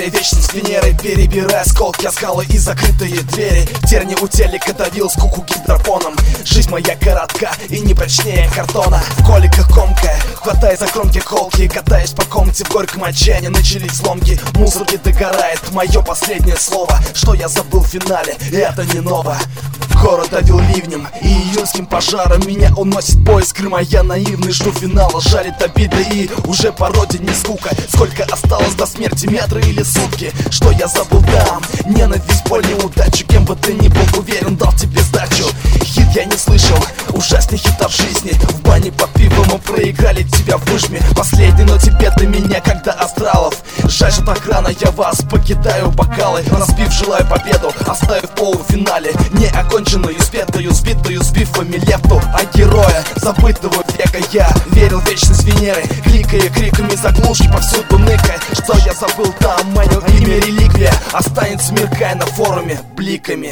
Теряя вечность Венеры, перебирая осколки, скалы и закрытые двери. Терни у телека давил скуку гидропоном. Жизнь моя коротка и не прочнее картона. В коликах комкая, хватая за кромки колки. Катаясь по комнате в горьком отчаянии, начались сломки. Музыки догорает мое последнее слово. Что я забыл в финале, это не ново. Город давил ливнем и июньским пожаром. Меня уносит поезд Крыма, я наивный, жду финала. Жарит обиды и уже по родине скука. Сколько осталось до смерти, метры или сутки? Что я забыл там? Ненависть, боль, неудачу. Кем бы ты ни был, уверен, дал тебе сдачу. Хит я не слышал, ужасней хита в жизни. В бане под пивом мы проиграли тебя в выжме. Последний, но тебе до меня, когда астралов. Жаль, что так рано я вас покидаю бокалы. Разбив, желаю победу, оставив в полуфинале неоконченную, спетую, сбитую, сбивами лепту. А героя забытого века я верил в вечность Венеры, кликая криками заглушки, повсюду ныкая. Что я забыл там, манил имя реликвия. Останется, меркая на форуме бликами.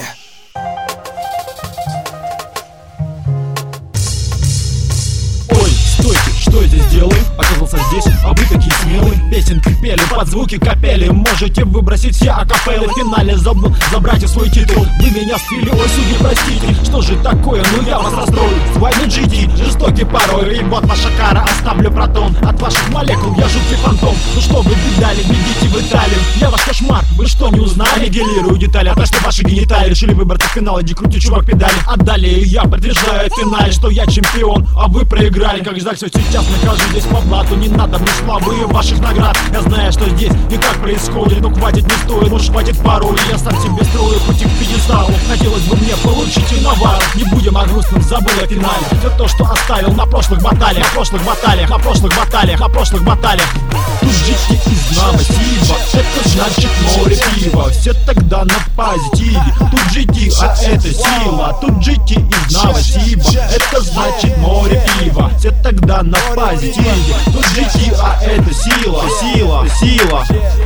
Что я здесь делаю? Оказался здесь, а вы такие смелые. Песенки пели под звуки капели. Можете выбросить все акапеллы. В финале забыл забрать и свой титул. Вы меня слили, ой, судьи, простите. Что же такое? Ну я вас расстрою. С вами GT, жестокий порой. И вот ваша кара, оставлю протон. От ваших молекул я жуткий фантом. Ну что вы видали, бегите в Италию. Я ваш кошмар, вы что, не узнали? Гелирую детали, а то что ваши гениталии. Решили выбраться в финал, иди крути, чувак, педали. А далее я подтверждаю в финале, что я чемпион, а вы проиграли. Как ждать все сейчас нахожу здесь по блату. Не надо мне славы и ваших наград. Я знаю, что здесь и как происходит. Но хватит, не стоит, уж хватит пароли. Я сам себе строю пути к пьедесталу. Хотелось бы мне получить и навар. Не будем о грустном, забыл о финале. Все то, что оставил на прошлых баталиях. На прошлых баталиях, на прошлых баталиях, на прошлых баталиях. Тут жить из новостива, это значит море пива. Все тогда на позитиве. Тут GT, а это сила. Тут GT из новостива, это значит море пива. Все тогда на позитиве. Тут GT, а это сила, сила, сила.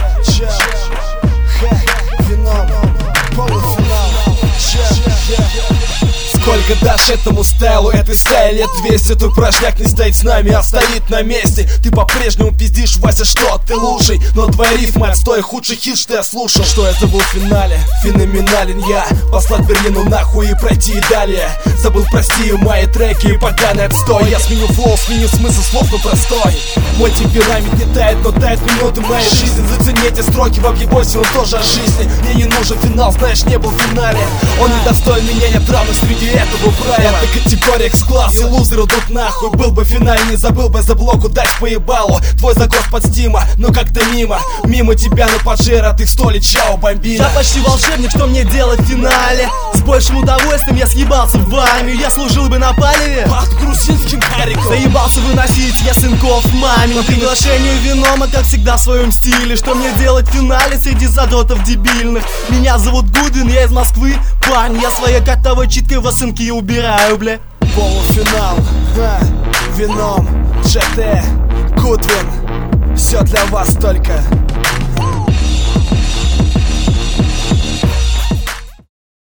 Сколько дашь этому стайлу, этой стайле лет 200. Твой прошняк не стоит с нами, а стоит на месте. Ты по-прежнему пиздишь, Вася, что ты лучший. Но твоя рифма отстой, худший хит, что я слушал. Что я забыл в финале, феноменален я. Послать Берлину нахуй и пройти далее. Забыл, прости, мои треки и поганый отстой. Я сменю флоу, сменю смысл слов, но простой. Мой темперамент не тает, но тает минуты моей жизни. Зацени эти строки, в объебосе, он тоже о жизни. Мне не нужен финал, знаешь, не был в финале. Он недостоин меня, нет равных среди этого правила. Это категория X-класс, и лузеры идут нахуй. Был бы в финале, не забыл бы за блоку дать поебалу. Твой закос под стима, но как-то мимо. Мимо тебя на поджера, ты в столе, чао, бомбина. Я почти волшебник, что мне делать в финале? С большим удовольствием я съебался в армию. Я служил бы на палеве под грузинским кариком. Заебался выносить я сынков маме. По приглашению Венома, как всегда в своем стиле. Что мне делать в финале среди задротов дебильных? Меня зовут Гудвин, я из Москвы. Парень, я своей картовой читкой в осынке убираю, бля. Полуфинал, Веном, GT, Гудвин. Все для вас только.